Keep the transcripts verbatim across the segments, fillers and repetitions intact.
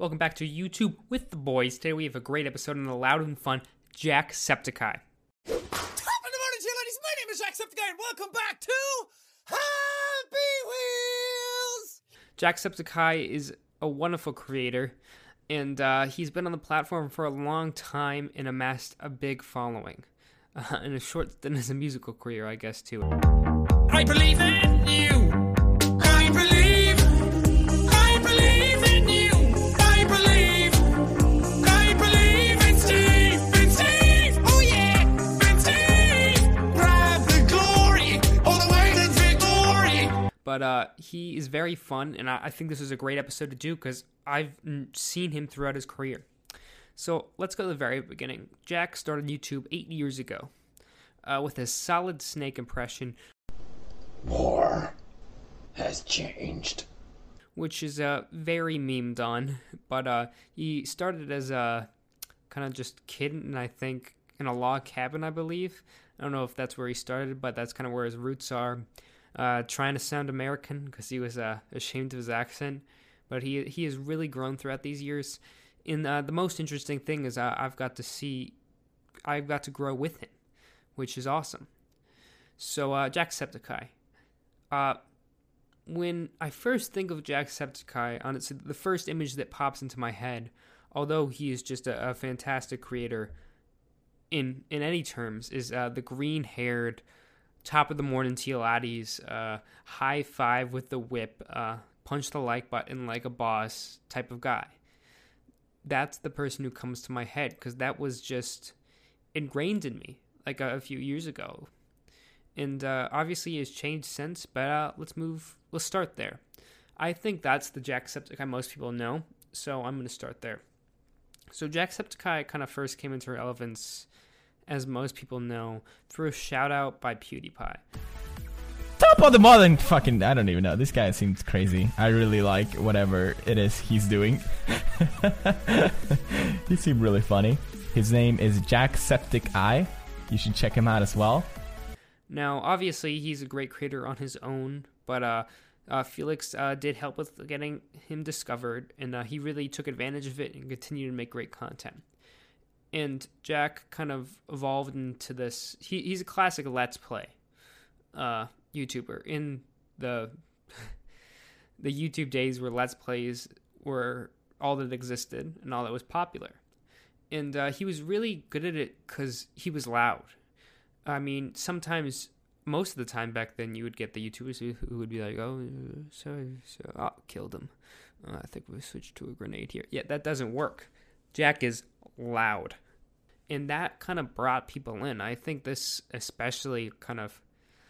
Welcome back to YouTube with the boys. Today we have a great episode on the loud and fun Jacksepticeye. Top of the morning to you, ladies. My name is Jacksepticeye, and welcome back to Happy Wheels! Jacksepticeye is a wonderful creator, and uh, he's been on the platform for a long time and amassed a big following. Uh, and a short stint as a musical career, I guess, too. I believe in you. I believe. I believe in you. I believe. I believe in Steve. In Steve. Oh yeah. In Steve. Grab the glory. All the way to victory. But uh, he is very fun, and I, I think this is a great episode to do because I've seen him throughout his career. So let's go to the very beginning. Jack started YouTube eight years ago uh, with a Solid Snake impression. More has changed. Which is uh, very memed on, but uh, he started as a kind of just kid, and I think in a log cabin, I believe. I don't know if that's where he started, but that's kind of where his roots are. Uh, trying to sound American because he was uh, ashamed of his accent, but he he has really grown throughout these years. And uh, the most interesting thing is uh, I've got to see, I've got to grow with him, which is awesome. So uh, Jacksepticeye. Uh, when I first think of Jacksepticeye, honestly, the first image that pops into my head, although he is just a, a fantastic creator in in any terms, is uh, the green-haired, top of the morning teal addies, uh, high five with the whip, uh, punch the like button like a boss type of guy. That's the person who comes to my head because that was just ingrained in me like a, a few years ago. And uh, obviously it's changed since, but uh, let's move, let's start there. I think that's the Jacksepticeye most people know, so I'm going to start there. So Jacksepticeye kind of first came into relevance, as most people know, through a shout out by PewDiePie. Top of the modern fucking, I don't even know. This guy seems crazy. I really like whatever it is he's doing. He seemed really funny. His name is Jacksepticeye. You should check him out as well. Now, obviously, he's a great creator on his own, but uh, uh, Felix uh, did help with getting him discovered, and uh, he really took advantage of it and continued to make great content. And Jack kind of evolved into this. He, he's a classic Let's Play uh, YouTuber in the the YouTube days where Let's Plays were all that existed and all that was popular. And uh, he was really good at it because he was loud. I mean, sometimes, most of the time back then, you would get the YouTubers who, who would be like, oh, sorry, sorry. Oh, killed him. Uh, I think we switched to a grenade here. Yeah, that doesn't work. Jack is loud. And that kind of brought people in. I think this especially kind of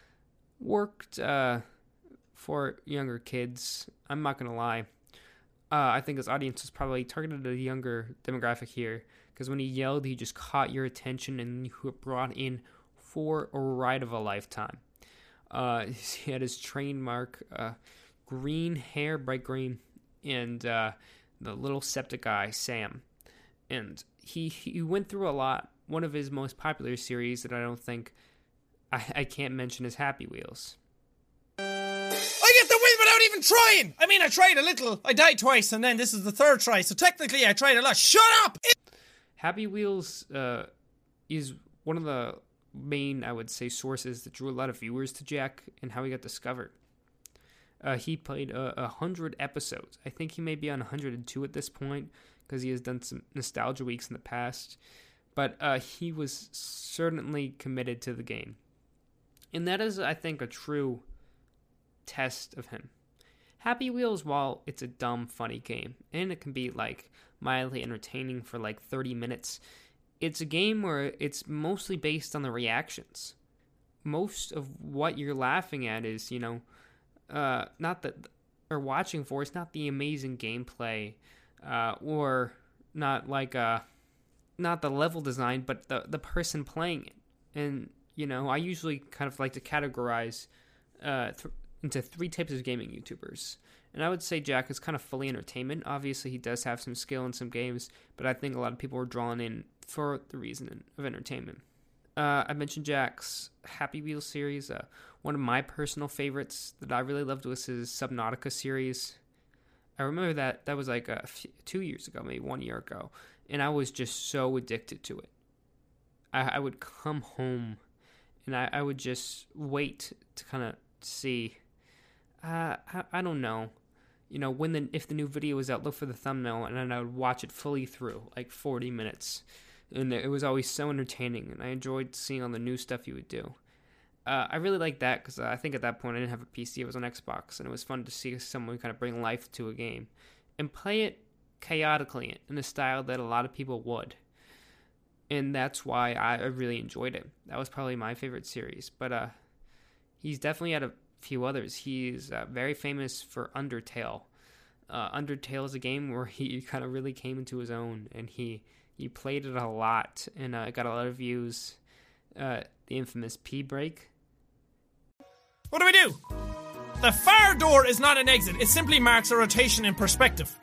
worked uh, for younger kids. I'm not going to lie. Uh, I think his audience was probably targeted at a younger demographic here. Because when he yelled, he just caught your attention and you were brought in for a ride of a lifetime. Uh, he had his trademark uh, green hair, bright green, and uh, the little septic guy, Sam. And he, he went through a lot. One of his most popular series that I don't think I, I can't mention is Happy Wheels. I get the win without even trying! I mean, I tried a little. I died twice, and then this is the third try, so technically I tried a lot. Shut up! Happy Wheels uh, is one of the main, I would say, sources that drew a lot of viewers to Jack and how he got discovered. Uh, he played a uh, hundred episodes. I think he may be on one hundred two at this point because he has done some nostalgia weeks in the past. But uh, he was certainly committed to the game. And that is, I think, a true test of him. Happy Wheels, while it's a dumb, funny game, and it can be, like, mildly entertaining for, like, thirty minutes, it's a game where it's mostly based on the reactions. Most of what you're laughing at is, you know, uh, not that, or watching for, it's not the amazing gameplay, uh, or not like, uh, not the level design, but the, the person playing it. And, you know, I usually kind of like to categorize, uh, th- into three types of gaming YouTubers. And I would say Jack is kind of fully entertainment. Obviously, he does have some skill in some games, but I think a lot of people are drawn in for the reason of entertainment. Uh, I mentioned Jack's Happy Wheels series. Uh, one of my personal favorites that I really loved was his Subnautica series. I I remember that that was like a few, two years ago, maybe one year ago, and I was just so addicted to it. I, I would come home, and I, I would just wait to kind of see. Uh, I, I don't know, you know, when the if the new video was out, look for the thumbnail, and then I would watch it fully through, like forty minutes, and it was always so entertaining, and I enjoyed seeing all the new stuff he would do. Uh, I really liked that because I think at that point I didn't have a P C, it was on Xbox, and it was fun to see someone kind of bring life to a game and play it chaotically in a style that a lot of people would. And that's why I really enjoyed it. That was probably my favorite series. But uh, he's definitely had a few others. He's uh, very famous for Undertale. Uh, Undertale is a game where he kind of really came into his own, and he, he played it a lot, and uh, it got a lot of views. Uh, the infamous P-break. What do we do? The far door is not an exit. It simply marks a rotation in perspective.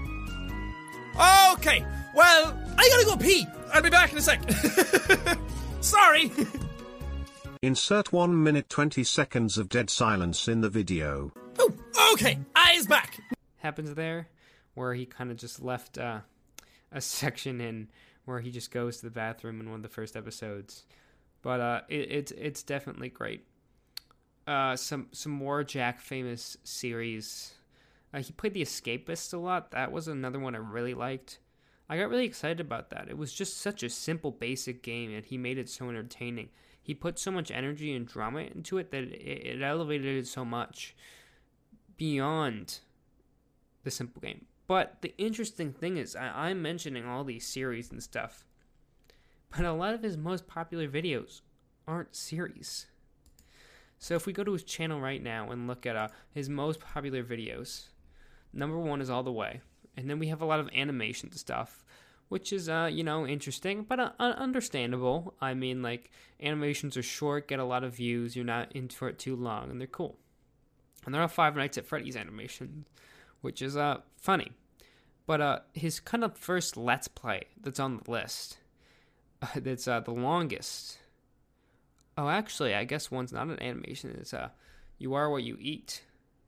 Okay, well, I gotta go pee. I'll be back in a sec. Sorry. Insert one minute twenty seconds of dead silence in the video. Oh, okay, eyes back. Happens there, where he kind of just left uh, a section in where he just goes to the bathroom in one of the first episodes. But uh, it, it's it's definitely great. Uh, some some more Jack famous series. Uh, he played The Escapist a lot. That was another one I really liked. I got really excited about that. It was just such a simple, basic game, and he made it so entertaining. He put so much energy and drama into it that it, it elevated it so much beyond the simple game. But the interesting thing is, I, I'm mentioning all these series and stuff, but a lot of his most popular videos aren't series. So if we go to his channel right now and look at uh, his most popular videos, number one is All the Way. And then we have a lot of animation stuff, which is, uh, you know, interesting, but uh, understandable. I mean, like, animations are short, get a lot of views, you're not in for it too long, and they're cool. And there are Five Nights at Freddy's animations, which is uh, funny. But uh, his kind of first Let's Play that's on the list, uh, that's uh, the longest. Oh, actually, I guess one's not an animation. It's uh, You Are What You Eat.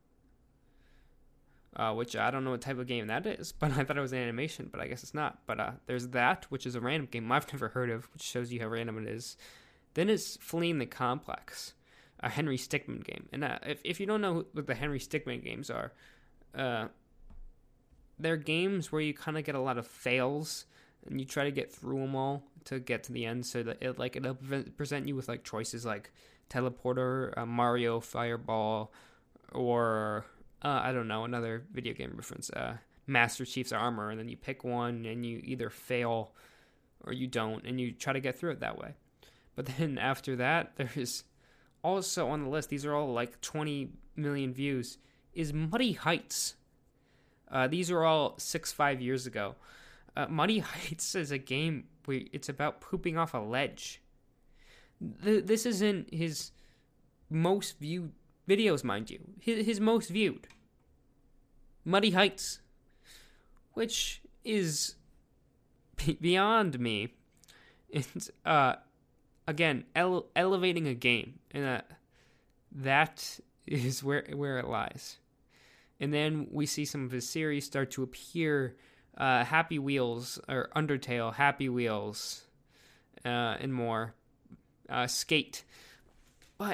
Uh, which I don't know what type of game that is, but I thought it was an animation, but I guess it's not. But uh, there's that, which is a random game I've never heard of, which shows you how random it is. Then is Fleeing the Complex, a Henry Stickmin game. And uh, if, if you don't know what the Henry Stickmin games are, uh, they're games where you kind of get a lot of fails, and you try to get through them all to get to the end, so that it like it'll present you with like choices like Teleporter, uh, Mario, Fireball, or uh, I don't know, another video game reference, uh, Master Chief's Armor, and then you pick one and you either fail or you don't, and you try to get through it that way. But then after that, there's also on the list, these are all like twenty million views, is Muddy Heights. Uh, these are all six, five years ago. Uh, Muddy Heights is a game where it's about pooping off a ledge. Th- this isn't his most viewed videos, mind you. His, his most viewed. Muddy Heights. Which is b- beyond me. It's, uh, again, ele- elevating a game. And uh, that is where where it lies. And then we see some of his series start to appear. Uh, Happy Wheels, or Undertale, Happy Wheels, uh, and more. Uh, Skate. But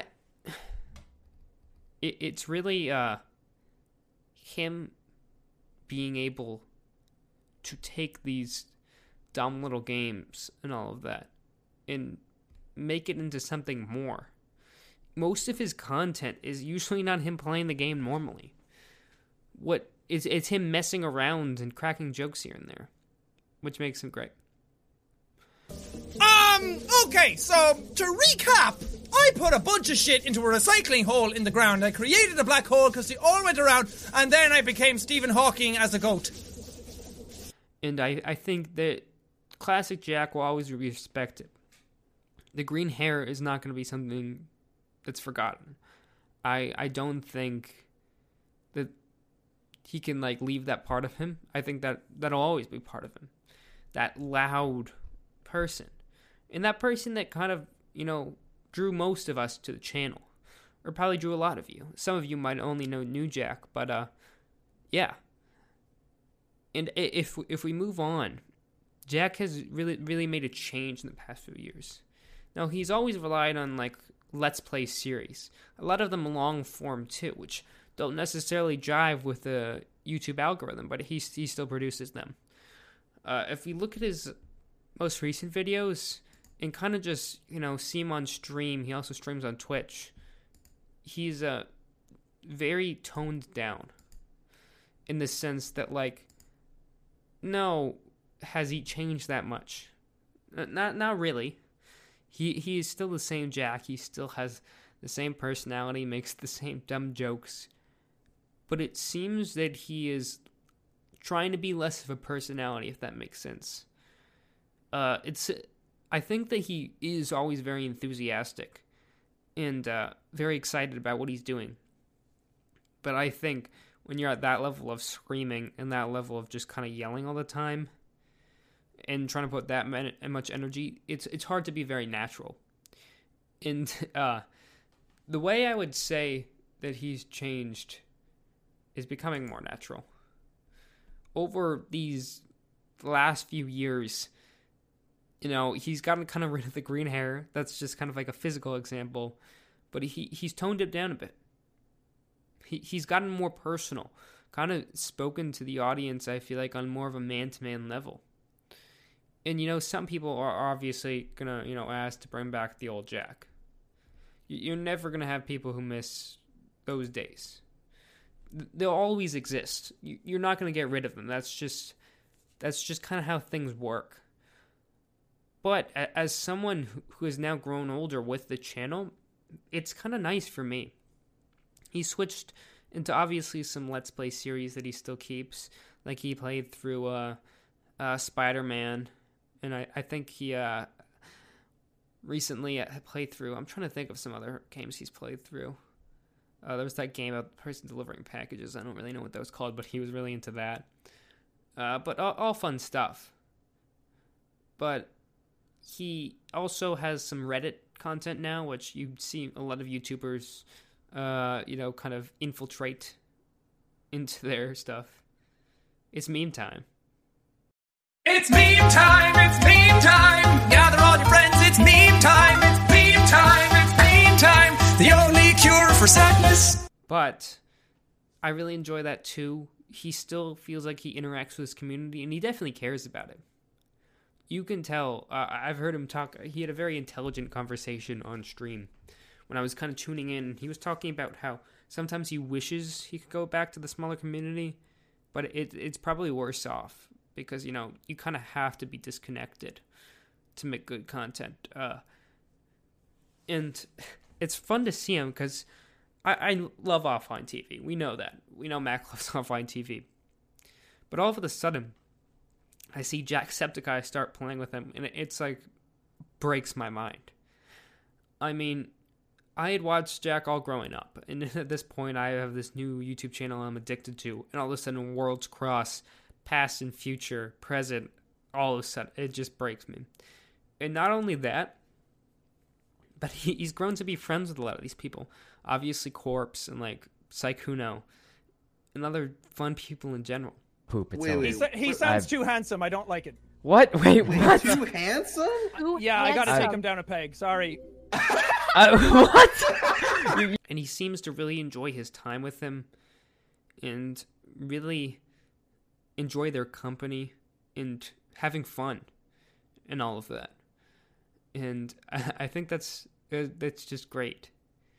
it, it's really uh, him being able to take these dumb little games and all of that and make it into something more. Most of his content is usually not him playing the game normally. What is it's him messing around and cracking jokes here and there, which makes him great. Um, okay, so to recap, I put a bunch of shit into a recycling hole in the ground. I created a black hole because they all went around, and then I became Stephen Hawking as a goat. And I, I think that classic Jack will always be respected. The green hair is not going to be something that's forgotten. I I don't think that he can, like, leave that part of him. I think that that'll always be part of him. That loud person. And that person that kind of, you know, drew most of us to the channel. Or probably drew a lot of you. Some of you might only know New Jack, but, uh, yeah. And i- if if we move on, Jack has really really made a change in the past few years. Now, he's always relied on like Let's Play series, a lot of them long form too, which don't necessarily jive with the YouTube algorithm, but he he still produces them. Uh, if we look at his most recent videos and kind of just, you know, see him on stream, he also streams on Twitch. He's uh, very toned down in the sense that, like, no, has he changed that much? Not, not really. He he is still the same Jack. He still has the same personality, makes the same dumb jokes. But it seems that he is trying to be less of a personality, if that makes sense. Uh, it's I think that he is always very enthusiastic and uh, very excited about what he's doing. But I think when you're at that level of screaming and that level of just kind of yelling all the time and trying to put that much energy, it's it's hard to be very natural. And uh, the way I would say that he's changed is becoming more natural. Over these last few years, you know, he's gotten kind of rid of the green hair. That's just kind of like a physical example. But he he's toned it down a bit. He He's gotten more personal. Kind of spoken to the audience, I feel like, on more of a man-to-man level. And, you know, some people are obviously going to, you know, ask to bring back the old Jack. You're never going to have people who miss those days. They'll always exist. You're not going to get rid of them. That's just that's just kind of how things work. But as someone who has now grown older with the channel, it's kind of nice for me. He switched into obviously some Let's Play series that he still keeps. Like he played through uh, uh, Spider-Man. And I, I think he uh, recently played through... I'm trying to think of some other games he's played through. Uh, there was that game about the person delivering packages. I don't really know what that was called, but he was really into that. Uh, but all, all fun stuff. But he also has some Reddit content now, which you see a lot of YouTubers, uh, you know, kind of infiltrate into their stuff. It's meme time. It's meme time, it's meme time. Gather all your friends, it's meme time. It's meme time, it's meme time. The only cure for sadness. But I really enjoy that too. He still feels like he interacts with his community, and he definitely cares about it. You can tell. Uh, I've heard him talk. He had a very intelligent conversation on stream. When I was kind of tuning in, he was talking about how sometimes he wishes he could go back to the smaller community, but it, it's probably worse off because, you know, you kind of have to be disconnected to make good content. Uh, and it's fun to see him because I, I love offline T V. We know that. We know Mac loves offline T V. But all of a sudden, I see Jacksepticeye start playing with him, and it's like, breaks my mind. I mean, I had watched Jack all growing up, and at this point, I have this new YouTube channel I'm addicted to, and all of a sudden, worlds cross, past and future, present, all of a sudden, it just breaks me. And not only that, but he, he's grown to be friends with a lot of these people. Obviously, Corpse and, like, Sykuno, and other fun people in general. Poop. It's Wait, over. wait, He, sa- he sounds I've- too handsome. I don't like it. What? Wait, what? Too handsome? Yeah, I gotta handsome. take him down a peg. Sorry. Uh, what? And he seems to really enjoy his time with him and really enjoy their company and having fun and all of that. And I, I think that's that's just great.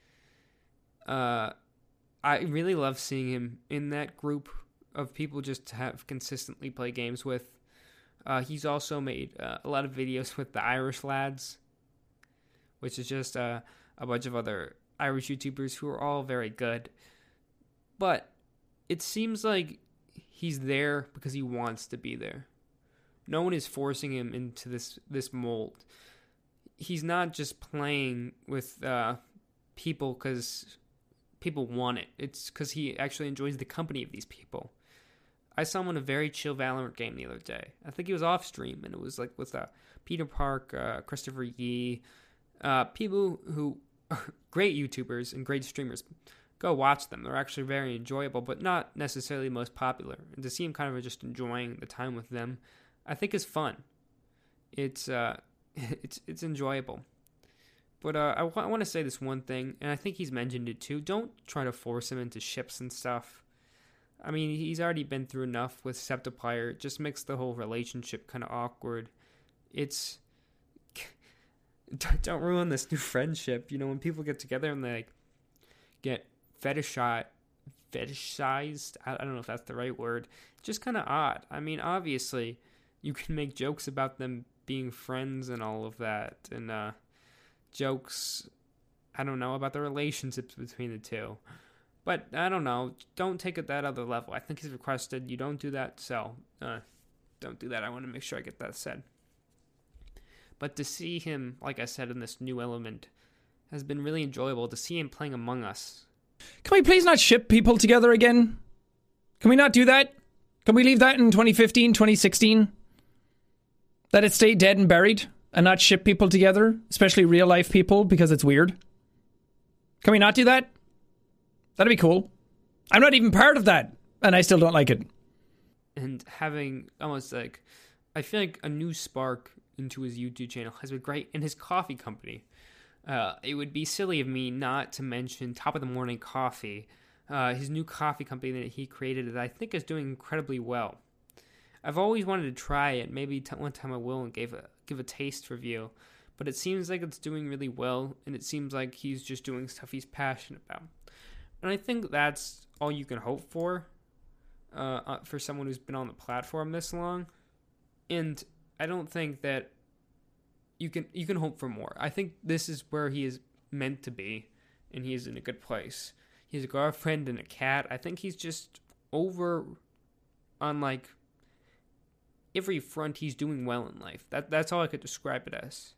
Uh, I really love seeing him in that group of people just to have consistently play games with. Uh, he's also made uh, a lot of videos with the Irish Lads, which is just uh, a bunch of other Irish YouTubers who are all very good. But it seems like he's there because he wants to be there. No one is forcing him into this, this mold. He's not just playing with uh, people because people want it. It's because he actually enjoys the company of these people. I saw him in a very chill Valorant game the other day. I think he was off stream, and it was like with uh, Peter Park, uh, Christopher Yee, uh, people who are great YouTubers and great streamers. go watch them. They're actually very enjoyable, but not necessarily most popular. And to see him kind of just enjoying the time with them, I think is fun. It's uh, it's it's enjoyable. But uh, I, w- I want to say this one thing, and I think he's mentioned it too. Don't try to force him into ships and stuff. I mean, he's already been through enough with Septiplier. It just makes the whole relationship kind of awkward. It's... Don't ruin this new friendship. You know, when people get together and they like, get fetishized, fetishized, I don't know if that's the right word. It's just kind of odd. I mean, obviously, you can make jokes about them being friends and all of that. And, uh... jokes, I don't know, about the relationships between the two. But, I don't know, don't take it that other level. I think he's requested you don't do that, so uh, don't do that. I want to make sure I get that said. But to see him, like I said, in this new element has been really enjoyable. To see him playing Among Us. Can we please not ship people together again? Can we not do that? Can we leave that in twenty fifteen, twenty sixteen? Let it stay dead and buried? And not ship people together, especially real life people, because it's weird. Can we not do that? That'd be cool. I'm not even part of that, and I still don't like it. And having almost like, I feel like a new spark into his YouTube channel has been great. In his coffee company, uh, it would be silly of me not to mention Top of the Morning Coffee, uh, his new coffee company that he created that I think is doing incredibly well. I've always wanted to try it. Maybe t- one time I will and give a give a taste review. But it seems like it's doing really well, and it seems like he's just doing stuff he's passionate about. And I think that's all you can hope for, uh, uh, for someone who's been on the platform this long. And I don't think that you can you can hope for more. I think this is where he is meant to be, and he is in a good place. He has a girlfriend and a cat. I think he's just over on like every front. He's doing well in life. That that's all I could describe it as.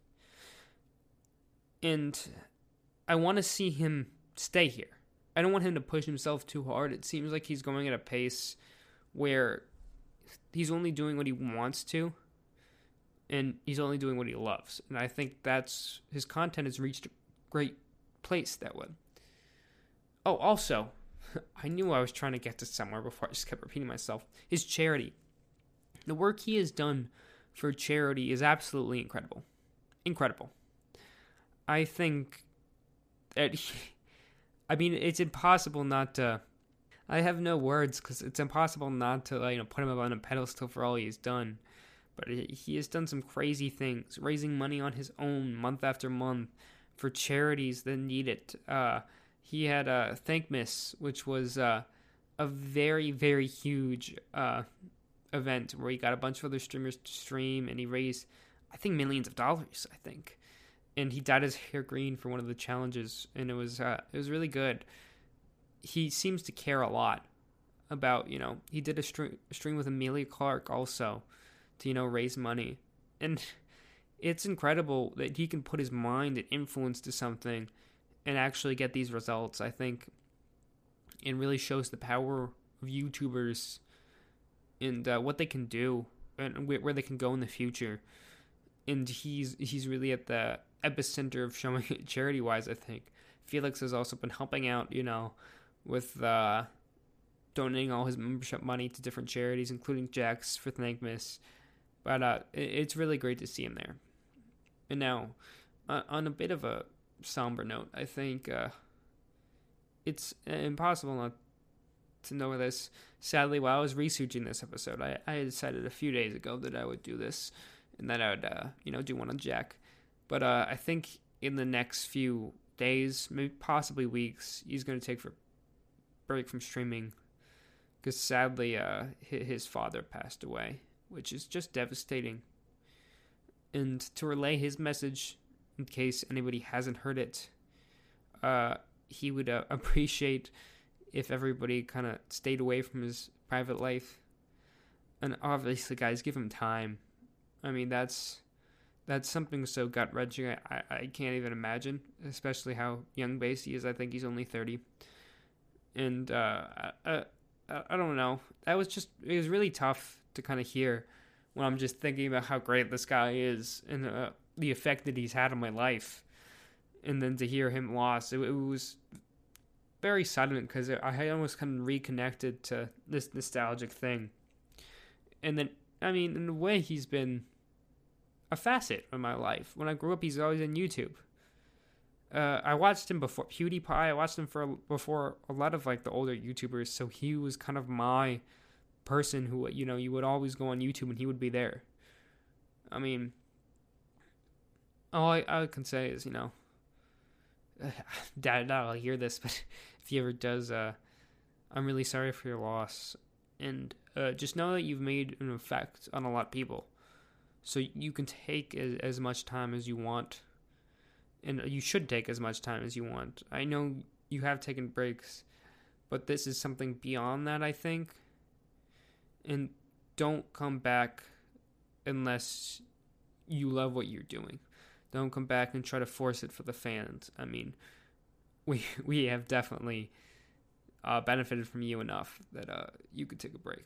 And I want to see him stay here. I don't want him to push himself too hard. It seems like he's going at a pace where he's only doing what he wants to, and he's only doing what he loves. And I think that's his content has reached a great place that way. Oh, also, I knew I was trying to get to somewhere before I just kept repeating myself. His charity. The work he has done for charity is absolutely incredible. Incredible. I think that he, I mean, it's impossible not to, I have no words because it's impossible not to, you know, put him up on a pedestal for all he's done. But he has done some crazy things, raising money on his own month after month for charities that need it. Uh, he had uh, Thankmas, which was uh, a very, very huge uh, event where he got a bunch of other streamers to stream, and he raised, I think, millions of dollars, I think. And he dyed his hair green for one of the challenges, and it was uh, it was really good. He seems to care a lot about, you know, he did a stream, a stream with Amelia Clark also to, you know, raise money. And it's incredible that he can put his mind and influence to something and actually get these results. I think it really shows the power of YouTubers and uh, what they can do and where they can go in the future. And he's he's really at the epicenter of showing it charity-wise, I think. Felix has also been helping out, you know, with uh, donating all his membership money to different charities, including Jack's for Thankmas. But uh, it, it's really great to see him there. And now, uh, on a bit of a somber note, I think uh, it's impossible not to know this. Sadly, while I was researching this episode, I, I decided a few days ago that I would do this, and that I would, uh, you know, do one on Jack. But uh, I think in the next few days, maybe possibly weeks, he's going to take a break from streaming. Because sadly, uh, his father passed away, which is just devastating. And to relay his message, in case anybody hasn't heard it, uh, he would uh, appreciate if everybody kind of stayed away from his private life. And obviously, guys, give him time. I mean, that's that's something so gut-wrenching, I, I, I can't even imagine, especially how young base he is. I think he's only thirty. And uh, I, I, I don't know. That was just, it was really tough to kind of hear when I'm just thinking about how great this guy is and uh, the effect that he's had on my life. And then to hear him lost, it, it was very saddened because I had almost kind of reconnected to this nostalgic thing. And then, I mean, in a way, he's been a facet of my life. When I grew up, he's always on YouTube. Uh, I watched him before PewDiePie. I watched him for before a lot of like the older YouTubers. So he was kind of my person who, you know, you would always go on YouTube and he would be there. I mean, all I, I can say is, you know, Dad, Dad, I'll hear this, but if he ever does, uh, I'm really sorry for your loss. And uh, just know that you've made an effect on a lot of people. So you can take as, as much time as you want. And you should take as much time as you want. I know you have taken breaks, but this is something beyond that, I think. And don't come back unless you love what you're doing. Don't come back and try to force it for the fans. I mean, we we have definitely uh, benefited from you enough that uh, you could take a break.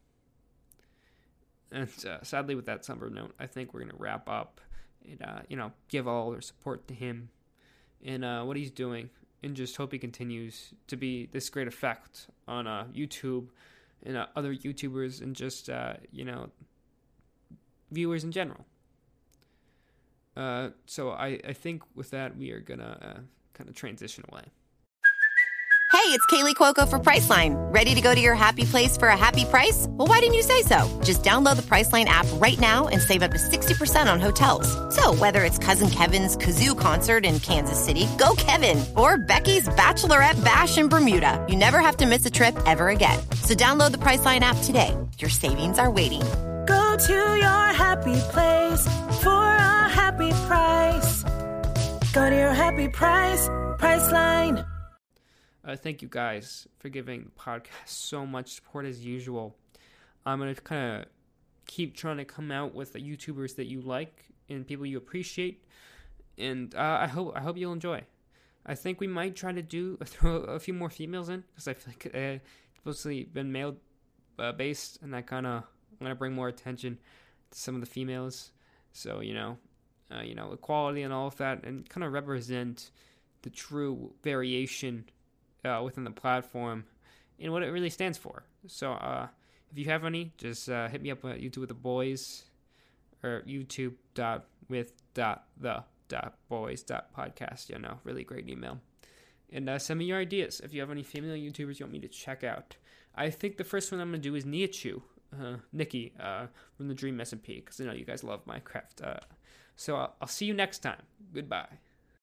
And uh, sadly, with that somber note, I think we're going to wrap up. And, uh, you know, give all our support to him and uh, what he's doing. And just hope he continues to be this great effect on uh, YouTube and uh, other YouTubers and just, uh, you know, viewers in general. Uh, so I, I think with that, we are going to uh, kind of transition away. Hey, it's Kaylee Cuoco for Priceline. Ready to go to your happy place for a happy price? Well, why didn't you say so? Just download the Priceline app right now and save up to sixty percent on hotels. So whether it's Cousin Kevin's Kazoo Concert in Kansas City, go Kevin, or Becky's Bachelorette Bash in Bermuda, you never have to miss a trip ever again. So download the Priceline app today. Your savings are waiting. Go to your happy place for a happy price. Go to your happy price, Priceline. Uh, thank you guys for giving the podcast so much support as usual. I'm going to kind of keep trying to come out with the YouTubers that you like and people you appreciate. And uh, I hope I hope you'll enjoy. I think we might try to do throw a few more females in because I feel like uh, it's mostly been male uh, based, and I kind of want to bring more attention to some of the females. So you know, uh, you know, equality and all of that, and kind of represent the true variation Uh, within the platform and what it really stands for. So uh, if you have any, just uh, hit me up on YouTube with the boys or YouTube dot with dot the dot boys dot podcast. You know, really great email. And uh, send me your ideas if you have any female YouTubers you want me to check out. I think the first one I'm going to do is Niachu, uh, Nikki uh, from the Dream S M P, because I know you guys love Minecraft. Uh, so I'll, I'll see you next time. Goodbye.